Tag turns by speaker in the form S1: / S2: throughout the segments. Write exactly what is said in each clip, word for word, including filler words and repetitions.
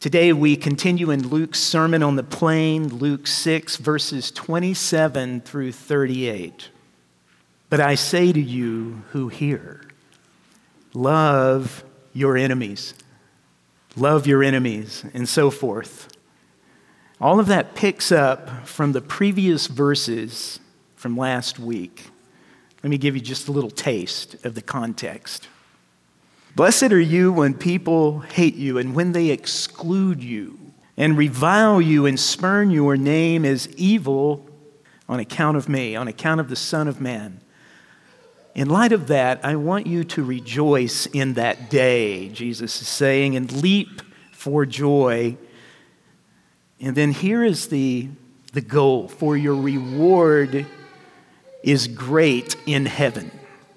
S1: Today we continue in Luke's Sermon on the Plain, Luke six, verses twenty-seven through thirty-eight. But I say to you who hear, love your enemies. Love your enemies, and so forth. All of that picks up from the previous verses from last week. Let me give you just a little taste of the context. Blessed are you when people hate you and when they exclude you and revile you and spurn your name as evil on account of me, on account of the Son of Man. In light of that, I want you to rejoice in that day, Jesus is saying, and leap for joy. And then here is the, the goal, for your reward is great in heaven.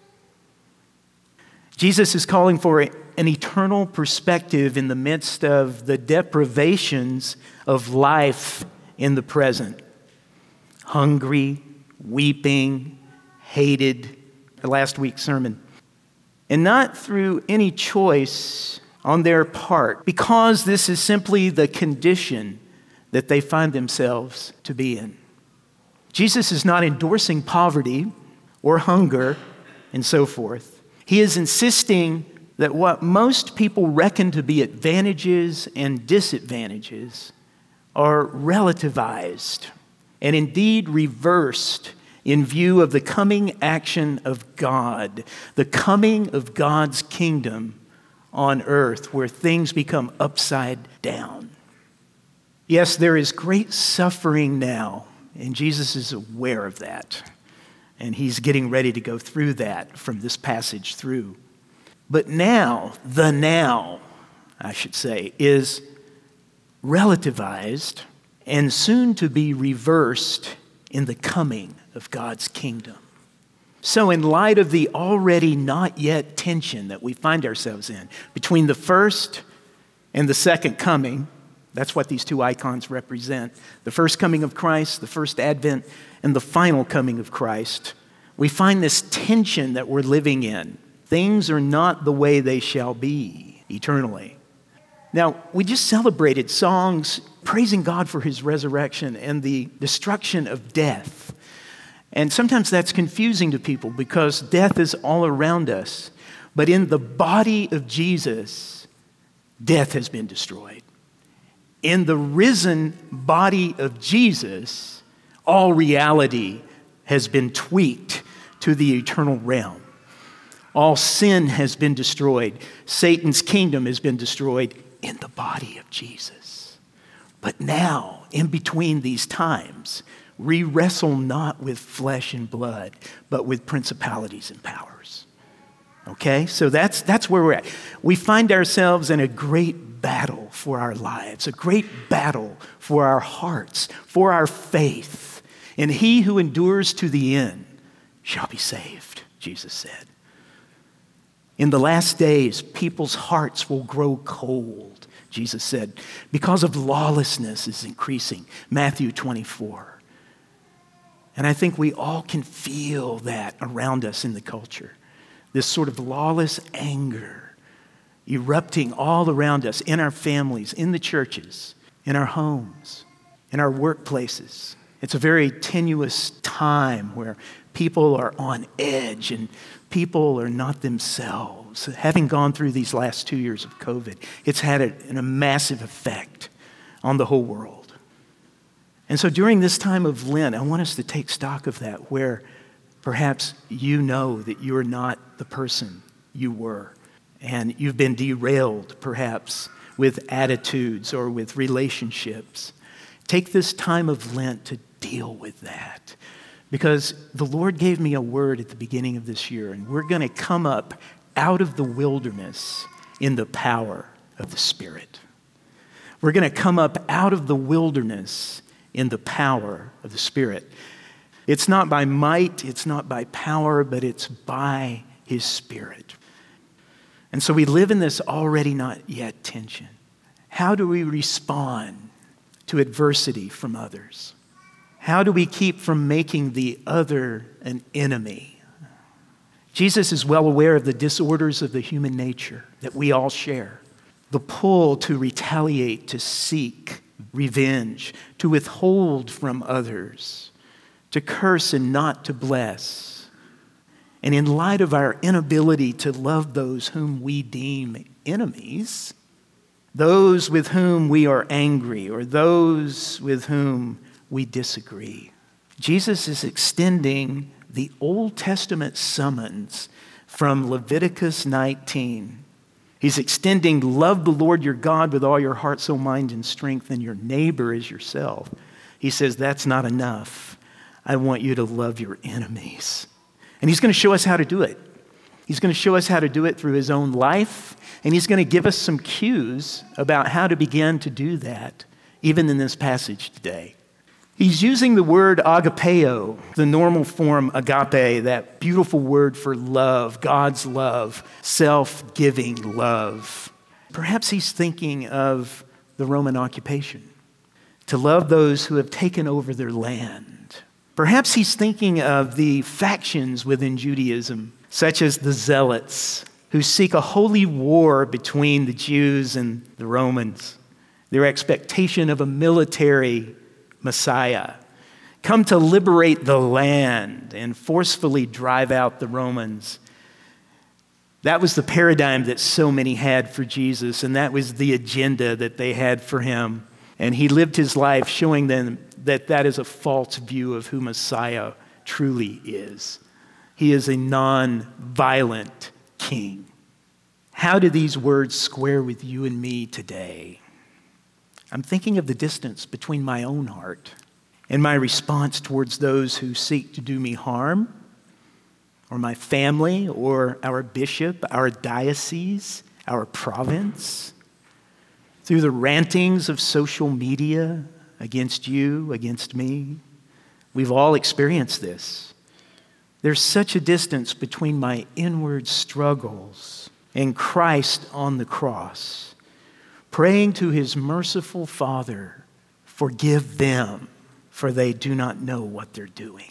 S1: Jesus is calling for an eternal perspective in the midst of the deprivations of life in the present. Hungry, weeping, hated, last week's sermon. And not through any choice on their part, because this is simply the condition that they find themselves to be in. Jesus is not endorsing poverty or hunger and so forth. He is insisting that what most people reckon to be advantages and disadvantages are relativized and indeed reversed in view of the coming action of God, the coming of God's kingdom on earth where things become upside down. Yes, there is great suffering now, and Jesus is aware of that. And he's getting ready to go through that from this passage through. But now, the now, I should say, is relativized and soon to be reversed in the coming of God's kingdom. So in light of the already not yet tension that we find ourselves in between the first and the second coming, that's what these two icons represent. The first coming of Christ, the first advent, and the final coming of Christ. We find this tension that we're living in. Things are not the way they shall be eternally. Now, we just celebrated songs praising God for his resurrection and the destruction of death. And sometimes that's confusing to people because death is all around us. But in the body of Jesus, death has been destroyed. In the risen body of Jesus, all reality has been tweaked to the eternal realm. All sin has been destroyed. Satan's kingdom has been destroyed in the body of Jesus. But now, in between these times, we wrestle not with flesh and blood, but with principalities and powers. Okay? So that's, that's where we're at. We find ourselves in a great battle for our lives, a great battle for our hearts, for our faith. And he who endures to the end shall be saved, Jesus said. In the last days, people's hearts will grow cold, Jesus said, because of lawlessness is increasing, Matthew twenty-four. And I think we all can feel that around us in the culture, this sort of lawless anger erupting all around us, in our families, in the churches, in our homes, in our workplaces. It's a very tenuous time where people are on edge and people are not themselves. Having gone through these last two years of COVID, it's had a, a massive effect on the whole world. And so during this time of Lent, I want us to take stock of that, where perhaps you know that you're not the person you were. And you've been derailed, perhaps, with attitudes or with relationships. Take this time of Lent to deal with that. Because the Lord gave me a word at the beginning of this year, and we're going to come up out of the wilderness in the power of the Spirit. We're going to come up out of the wilderness in the power of the Spirit. It's not by might, it's not by power, but it's by his Spirit. And so we live in this already not yet tension. How do we respond to adversity from others? How do we keep from making the other an enemy? Jesus is well aware of the disorders of the human nature that we all share. the pull to retaliate, to seek revenge, to withhold from others, to curse and not to bless. And in light of our inability to love those whom we deem enemies, those with whom we are angry, or those with whom we disagree, Jesus is extending the Old Testament summons from Leviticus nineteen. He's extending, love the Lord your God with all your heart, soul, mind, and strength, and your neighbor as yourself. He says, that's not enough. I want you to love your enemies. And he's going to show us how to do it. He's going to show us how to do it through his own life, and he's going to give us some cues about how to begin to do that, even in this passage today. He's using the word agapeo, the normal form agape, that beautiful word for love, God's love, self-giving love. Perhaps he's thinking of the Roman occupation, to love those who have taken over their land. Perhaps he's thinking of the factions within Judaism, such as the Zealots, who seek a holy war between the Jews and the Romans. Their expectation of a military Messiah, come to liberate the land and forcefully drive out the Romans. That was the paradigm that so many had for Jesus, and that was the agenda that they had for him. And he lived his life showing them that that is a false view of who Messiah truly is. He is a non-violent king. How do these words square with you and me today? I'm thinking of the distance between my own heart and my response towards those who seek to do me harm, or my family, or our bishop, our diocese, our province, through the rantings of social media against you, against me. We've all experienced this. There's such a distance between my inward struggles and Christ on the cross, praying to his merciful Father, forgive them, for they do not know what they're doing.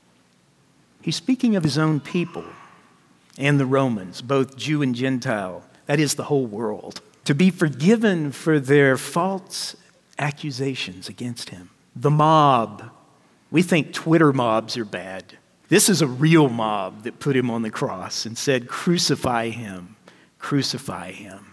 S1: He's speaking of his own people and the Romans, both Jew and Gentile, that is the whole world, to be forgiven for their false accusations against him. The mob, we think Twitter mobs are bad. This is a real mob that put him on the cross and said, crucify him, crucify him.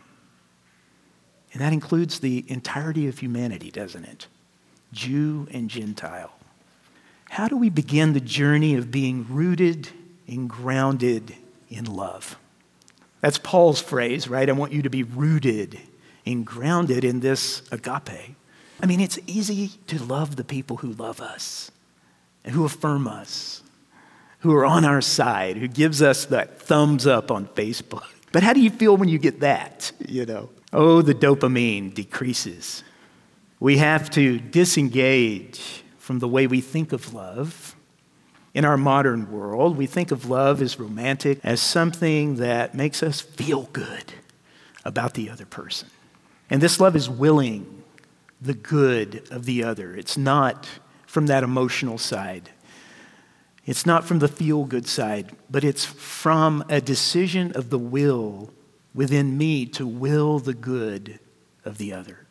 S1: And that includes the entirety of humanity, doesn't it? Jew and Gentile. How do we begin the journey of being rooted and grounded in love? That's Paul's phrase, right? I want you to be rooted and grounded in this agape. I mean, it's easy to love the people who love us and who affirm us, who are on our side, who gives us that thumbs up on Facebook. But how do you feel when you get that, you know? Oh, the dopamine decreases. We have to disengage from the way we think of love. In our modern world, we think of love as romantic, as something that makes us feel good about the other person. And this love is willing the good of the other. It's not from that emotional side. It's not from the feel-good side, but it's from a decision of the will within me to will the good of the other.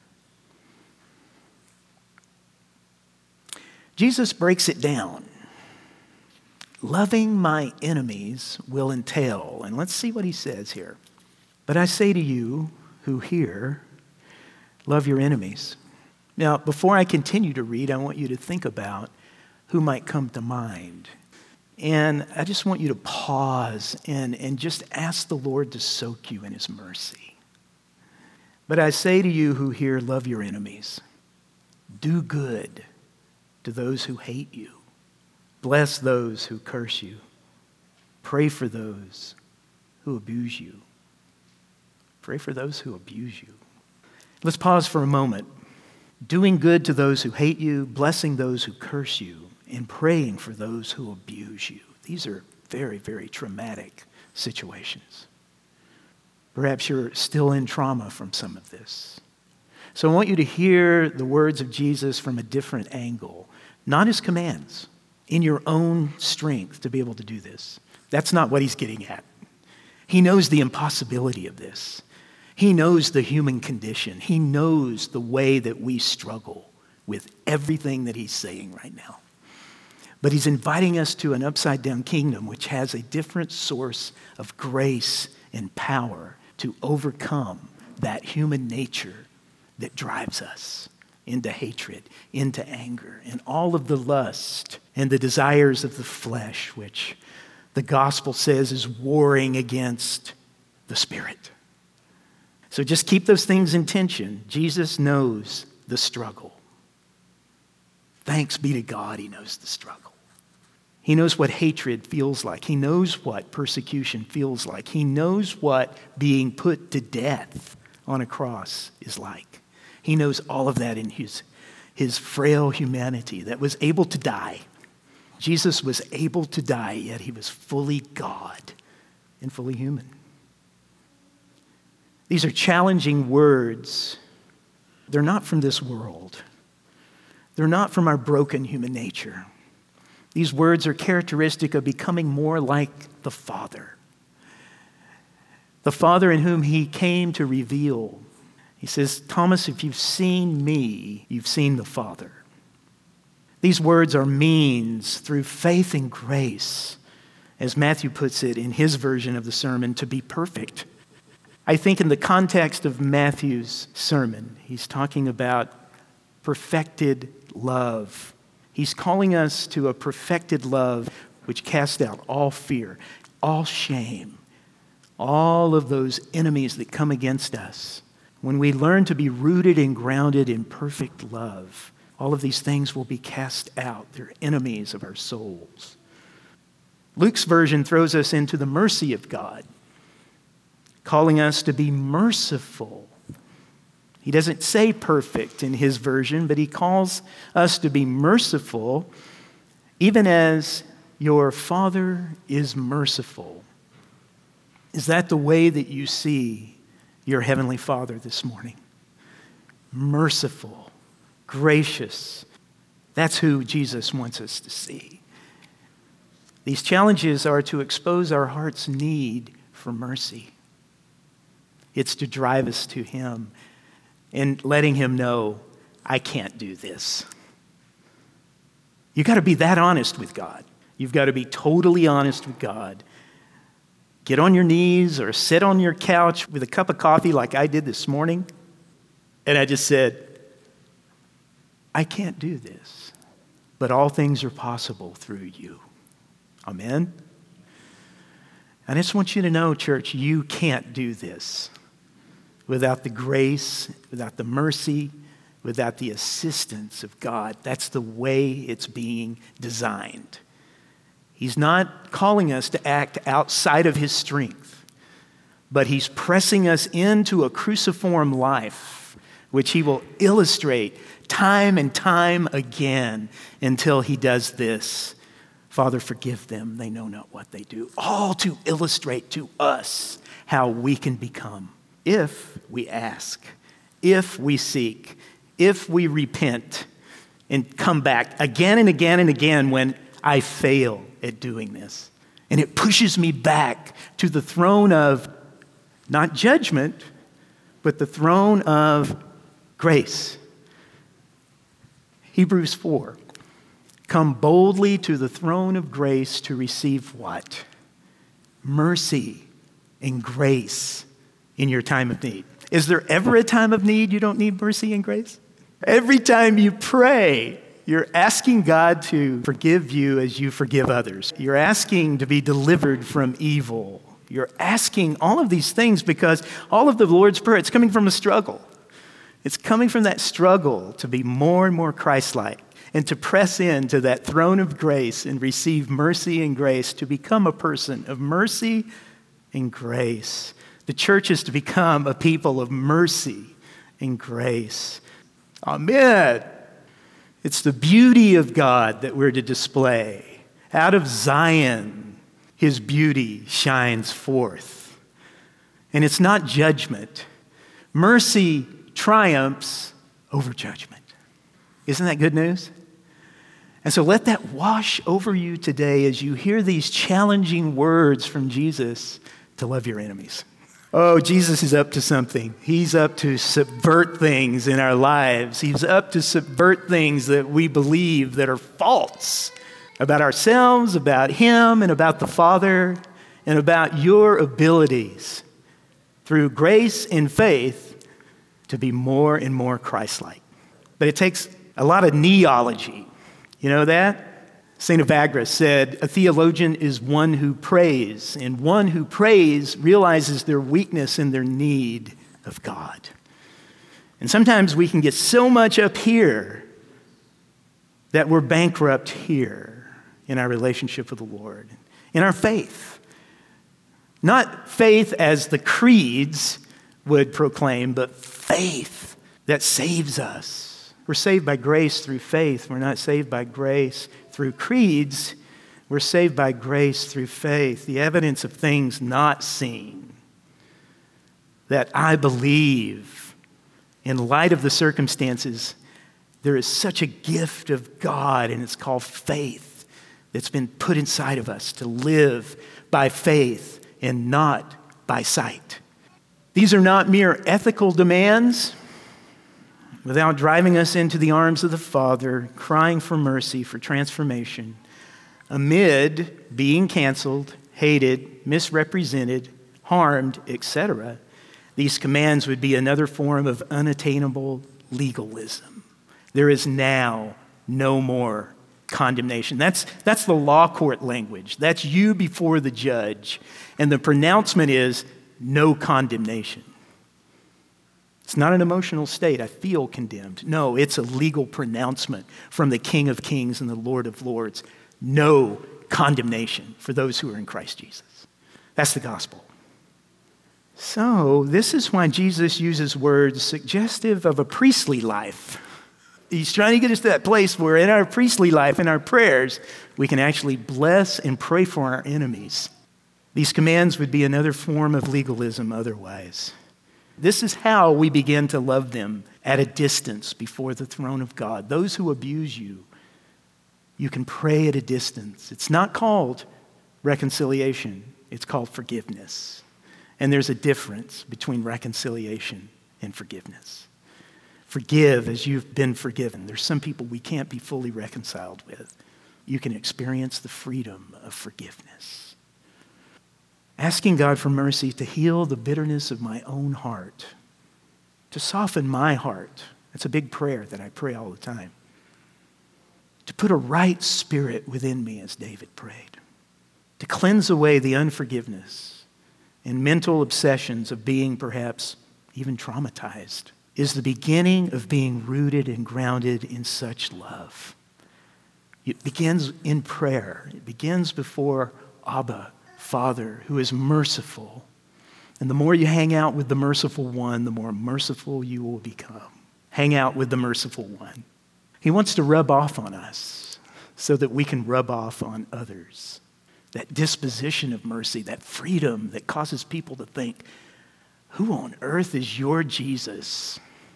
S1: Jesus breaks it down. Loving my enemies will entail, and let's see what he says here. But I say to you who hear, love your enemies. Now, before I continue to read, I want you to think about who might come to mind. And I just want you to pause and, and just ask the Lord to soak you in his mercy. But I say to you who hear, love your enemies. Do good to those who hate you. Bless those who curse you. Pray for those who abuse you. Pray for those who abuse you. Let's pause for a moment. Doing good to those who hate you, blessing those who curse you, and praying for those who abuse you. These are very, very traumatic situations. Perhaps you're still in trauma from some of this. So I want you to hear the words of Jesus from a different angle, not his commands, in your own strength to be able to do this. That's not what he's getting at. He knows the impossibility of this. He knows the human condition. He knows the way that we struggle with everything that he's saying right now. But he's inviting us to an upside-down kingdom which has a different source of grace and power to overcome that human nature that drives us into hatred, into anger, and all of the lust and the desires of the flesh, which the gospel says is warring against the Spirit. So just keep those things in tension. Jesus knows the struggle. Thanks be to God, he knows the struggle. He knows what hatred feels like. He knows what persecution feels like. He knows what being put to death on a cross is like. He knows all of that in his, his frail humanity that was able to die. Jesus was able to die, yet he was fully God and fully human. These are challenging words. They're not from this world. They're not from our broken human nature. These words are characteristic of becoming more like the Father. The Father in whom he came to reveal. He says, Thomas, if you've seen me, you've seen the Father. These words are means through faith and grace, as Matthew puts it in his version of the sermon, to be perfect. I think in the context of Matthew's sermon, he's talking about perfected love. He's calling us to a perfected love which casts out all fear, all shame, all of those enemies that come against us. When we learn to be rooted and grounded in perfect love, all of these things will be cast out. They're enemies of our souls. Luke's version throws us into the mercy of God, calling us to be merciful. He doesn't say perfect in his version, but he calls us to be merciful, even as your Father is merciful. Is that the way that you see your Heavenly Father this morning? Merciful, gracious. That's who Jesus wants us to see. These challenges are to expose our heart's need for mercy. It's to drive us to him and letting him know, I can't do this. You've got to be that honest with God. You've got to be totally honest with God. Get on your knees or sit on your couch with a cup of coffee like I did this morning. And I just said, I can't do this, but all things are possible through you. Amen? And I just want you to know, church, you can't do this without the grace, without the mercy, without the assistance of God. That's the way it's being designed. He's not calling us to act outside of his strength, but he's pressing us into a cruciform life, which he will illustrate time and time again until he does this. Father, forgive them. They know not what they do. All to illustrate to us how we can become, if we ask, if we seek, if we repent and come back again and again and again when I fail at doing this. And it pushes me back to the throne of not judgment, but the throne of grace. Hebrews four. Come boldly to the throne of grace to receive what? Mercy and grace in your time of need. Is there ever a time of need you don't need mercy and grace? Every time you pray, you're asking God to forgive you as you forgive others. You're asking to be delivered from evil. You're asking all of these things because all of the Lord's Prayer, it's coming from a struggle. It's coming from that struggle to be more and more Christ-like and to press into that throne of grace and receive mercy and grace, to become a person of mercy and grace. The church is to become a people of mercy and grace. Amen. It's the beauty of God that we're to display. Out of Zion, his beauty shines forth. And it's not judgment. Mercy triumphs over judgment. Isn't that good news? And so let that wash over you today as you hear these challenging words from Jesus to love your enemies. Oh, Jesus is up to something. He's up to subvert things in our lives. He's up to subvert things that we believe that are false about ourselves, about Him, and about the Father, and about your abilities through grace and faith to be more and more Christ-like. But it takes a lot of neology. You know that? Saint Evagrius said, a theologian is one who prays, and one who prays realizes their weakness and their need of God. And sometimes we can get so much up here that we're bankrupt here in our relationship with the Lord, in our faith. Not faith as the creeds would proclaim, but faith that saves us. We're saved by grace through faith. We're not saved by grace through creeds. We're saved by grace through faith, the evidence of things not seen. That I believe, in light of the circumstances, there is such a gift of God, and it's called faith, that's been put inside of us to live by faith and not by sight. These are not mere ethical demands without driving us into the arms of the Father, crying for mercy, for transformation, amid being canceled, hated, misrepresented, harmed, et cetera. These commands would be another form of unattainable legalism. There is now no more condemnation. That's, that's the law court language. That's you before the judge. And the pronouncement is no condemnation. It's not an emotional state. I feel condemned. No, it's a legal pronouncement from the King of Kings and the Lord of Lords. No condemnation for those who are in Christ Jesus. That's the gospel. So, this is why Jesus uses words suggestive of a priestly life. He's trying to get us to that place where in our priestly life, in our prayers, we can actually bless and pray for our enemies. These commands would be another form of legalism otherwise. This is how we begin to love them at a distance before the throne of God. Those who abuse you, you can pray at a distance. It's not called reconciliation. It's called forgiveness. And there's a difference between reconciliation and forgiveness. Forgive as you've been forgiven. There's some people we can't be fully reconciled with. You can experience the freedom of forgiveness. Asking God for mercy to heal the bitterness of my own heart, to soften my heart. That's a big prayer that I pray all the time. To put a right spirit within me, as David prayed. To cleanse away the unforgiveness and mental obsessions of being perhaps even traumatized is the beginning of being rooted and grounded in such love. It begins in prayer. It begins before Abba, Father, who is merciful. And the more you hang out with the merciful one, the more merciful you will become. Hang out with the merciful one. He wants to rub off on us so that we can rub off on others. That disposition of mercy, that freedom that causes people to think, who on earth is your Jesus?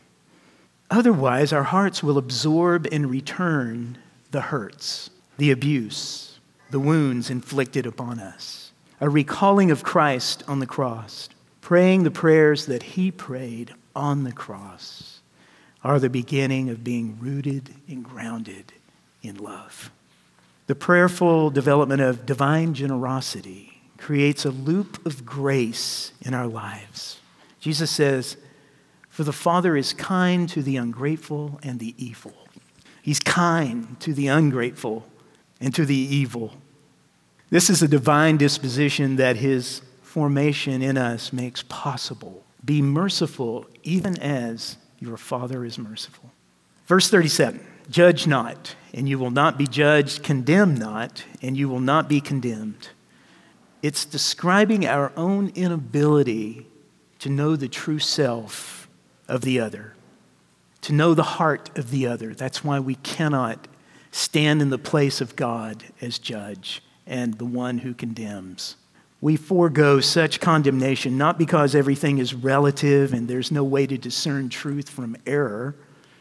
S1: Otherwise, our hearts will absorb and return the hurts, the abuse, the wounds inflicted upon us. A recalling of Christ on the cross, praying the prayers that He prayed on the cross, are the beginning of being rooted and grounded in love. The prayerful development of divine generosity creates a loop of grace in our lives. Jesus says, for the Father is kind to the ungrateful and the evil. He's kind to the ungrateful and to the evil. This is a divine disposition that His formation in us makes possible. Be merciful even as your Father is merciful. Verse thirty-seven, judge not, and you will not be judged. Condemn not, and you will not be condemned. It's describing our own inability to know the true self of the other, to know the heart of the other. That's why we cannot stand in the place of God as judge and the one who condemns. We forego such condemnation, not because everything is relative and there's no way to discern truth from error.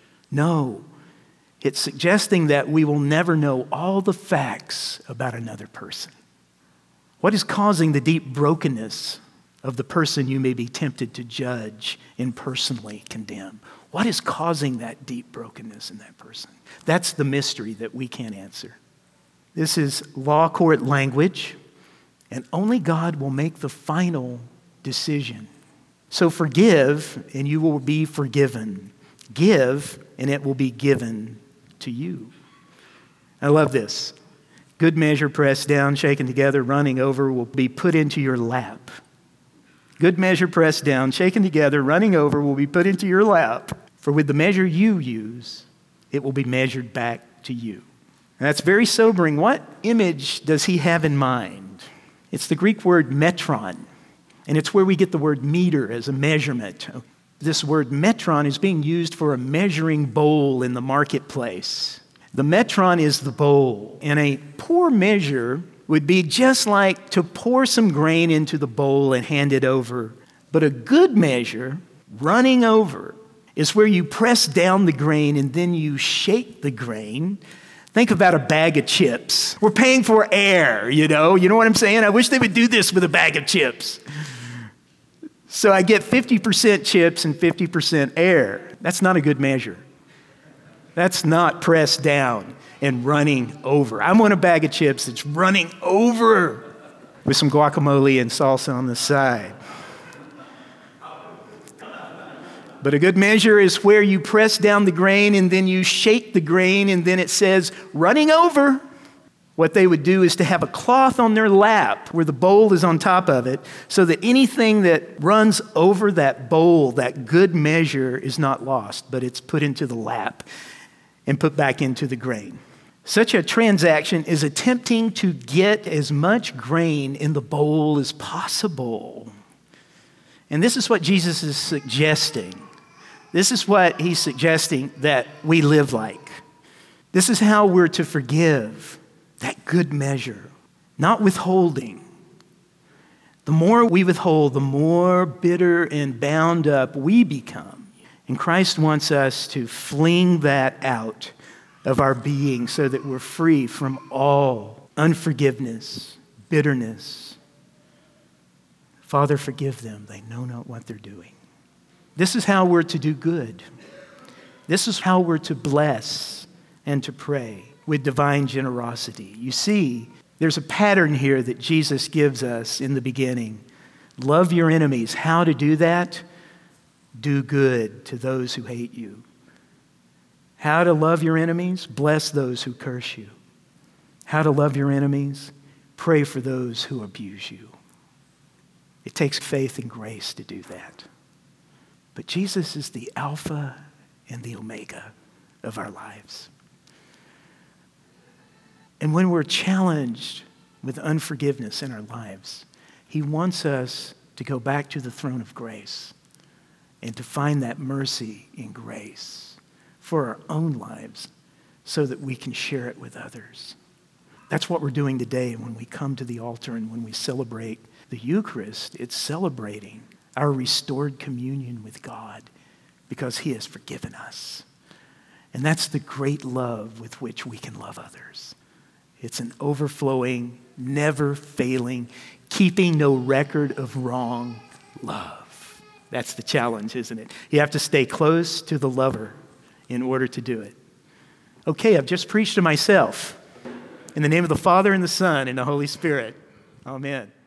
S1: No, it's suggesting that we will never know all the facts about another person. What is causing the deep brokenness of the person you may be tempted to judge and personally condemn. What is causing that deep brokenness in that person? That's the mystery that we can't answer. This is law court language, and only God will make the final decision. So forgive, and you will be forgiven. Give, and it will be given to you. I love this. Good measure, pressed down, shaken together, running over, will be put into your lap. Good measure, pressed down, shaken together, running over, will be put into your lap. For with the measure you use, it will be measured back to you. And that's very sobering. What image does he have in mind? It's the Greek word metron, and it's where we get the word meter as a measurement. This word metron is being used for a measuring bowl in the marketplace. The metron is the bowl, and a poor measure would be just like to pour some grain into the bowl and hand it over. But a good measure, running over, is where you press down the grain and then you shake the grain. Think about a bag of chips. We're paying for air, you know? You know what I'm saying? I wish they would do this with a bag of chips. So I get fifty percent chips and fifty percent air. That's not a good measure. That's not pressed down and running over. I want a bag of chips that's running over with some guacamole and salsa on the side. But a good measure is where you press down the grain and then you shake the grain and then it says running over. What they would do is to have a cloth on their lap where the bowl is on top of it so that anything that runs over that bowl, that good measure, is not lost, but it's put into the lap and put back into the grain. Such a transaction is attempting to get as much grain in the bowl as possible. And this is what Jesus is suggesting. This is what he's suggesting that we live like. This is how we're to forgive. That good measure, not withholding. The more we withhold, the more bitter and bound up we become. And Christ wants us to fling that out of our being so that we're free from all unforgiveness, bitterness. Father, forgive them. They know not what they're doing. This is how we're to do good. This is how we're to bless and to pray with divine generosity. You see, there's a pattern here that Jesus gives us in the beginning. Love your enemies. How to do that? Do good to those who hate you. How to love your enemies? Bless those who curse you. How to love your enemies? Pray for those who abuse you. It takes faith and grace to do that. But Jesus is the Alpha and the Omega of our lives. And when we're challenged with unforgiveness in our lives, he wants us to go back to the throne of grace and to find that mercy and grace for our own lives so that we can share it with others. That's what we're doing today when we come to the altar and when we celebrate the Eucharist. It's celebrating our restored communion with God because he has forgiven us. And that's the great love with which we can love others. It's an overflowing, never failing, keeping no record of wrong love. That's the challenge, isn't it? You have to stay close to the lover in order to do it. Okay, I've just preached to myself. In the name of the Father and the Son and the Holy Spirit. Amen.